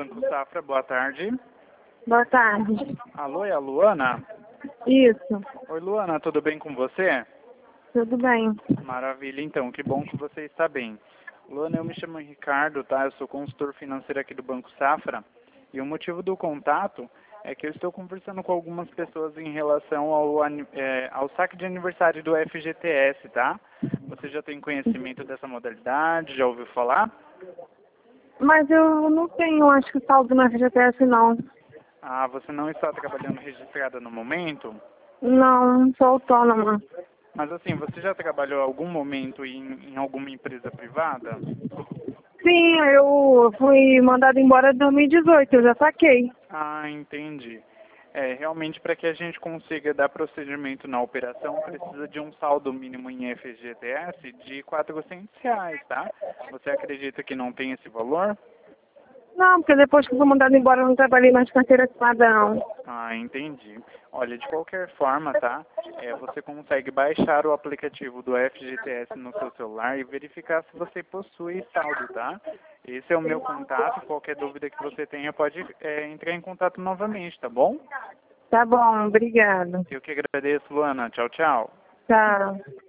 Banco Safra, boa tarde. Boa tarde. Alô, é a Luana? Isso, Oi, Luana, tudo bem com você? tudo bem. Maravilha, então, que bom que você está bem. Luana, eu me chamo Ricardo, tá? Eu sou consultor financeiro aqui do Banco Safra e o motivo do contato é que eu estou conversando com algumas pessoas em relação ao saque de aniversário do FGTS, tá? Você já tem conhecimento dessa modalidade? Já ouviu falar? Mas eu não tenho, acho que saldo na FGTS não. Ah, você não está trabalhando registrada no momento? Não, sou autônoma. Mas assim, você já trabalhou algum momento em alguma empresa privada? Sim, eu fui mandada embora em 2018, eu já saquei. Ah, entendi. Realmente para que a gente consiga dar procedimento na operação, precisa de um saldo mínimo em FGTS de R$ 400, tá? Você acredita que não tem esse valor? Não, porque depois que eu fui mandada embora eu não trabalhei mais de carteira assinada não. Ah, entendi. Olha, de qualquer forma, tá? Você consegue baixar o aplicativo do FGTS no seu celular e verificar se você possui saldo, tá? Esse é o meu contato. Qualquer dúvida que você tenha, pode entrar em contato novamente, tá bom? Tá bom, obrigada. Eu que agradeço, Luana. Tchau, tchau. Tchau.